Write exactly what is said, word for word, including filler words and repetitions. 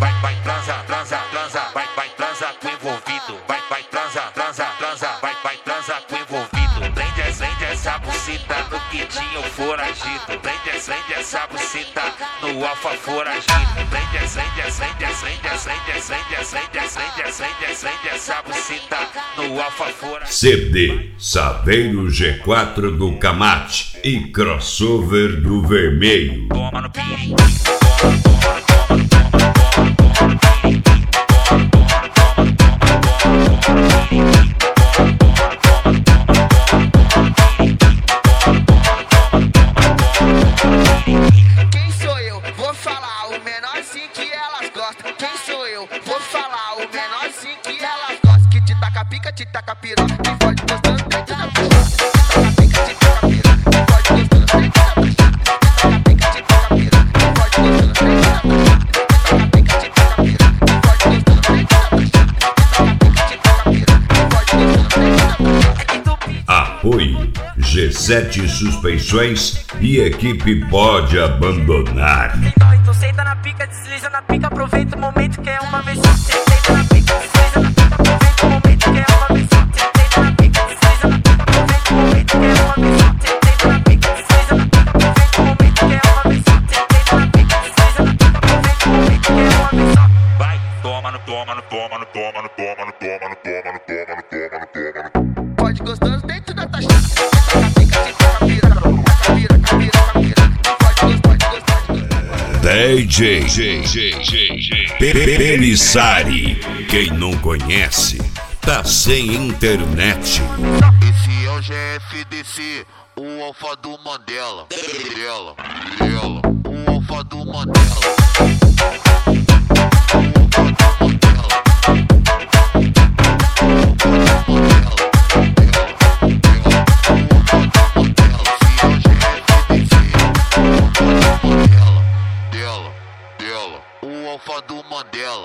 vai, vai, transa, transa, transa, vai, vai, transa com envolvido, vai, vai, transa, transa, transa, vai, vai, transa com envolvido. Prende, prende essa buceta no quitinho foragido, prende, prende essa buceta no alfa foragido, prende, prende, prende, prende, prende, prende, prende, prende, prende, prende essa buceta no alfa foragido. C D Saveiro G quatro do Camate e crossover do Vermelho. Toma no pique, Quem sou eu? Vou falar o menorzinho que elas gostam. Quem sou eu? Vou falar o menorzinho que elas gostam. Que te taca pica, te taca piroca, te fode gostoso dentro da piroca. Te taca pica, te taca piroca, te fode gostoso dentro da piroca. Te taca pica, te taca piroca, te fode gostoso dentro da piroca. Te taca pica, te taca piroca, te fode gostoso dentro da piroca. Te taca pica, te taca piroca, te fode gostoso dentro da piroca. Apoio G sete Suspensões e equipe pode abandonar. Então, então senta na pica, desliza na pica, aproveita o momento que é uma vez só. Senta na pica, desliza na pica, aproveita o momento que é uma vez só. Senta na pica, desliza na pica, aproveita o momento que é uma vez só. Senta na pica, desliza na pica, aproveita o momento que é uma vez só. Senta na pica, desliza na pica, aproveita o momento que é uma vez só. vai, toma no, toma no, toma no, toma no, toma no, toma no, toma no, toma no, toma no, toma no. Fode gostoso dentro da taxa. Te taca pica, te taca piroca, taca piroca, piroca, piroca. Te fode gostoso, gostoso, gostoso. D J Pelissari. Quem não conhece, tá sem internet. Esse é o G F D C, o alfa do Mandela. Dela, dela, o alfa do Mandela. Dela, dela, o alfa do Mandela.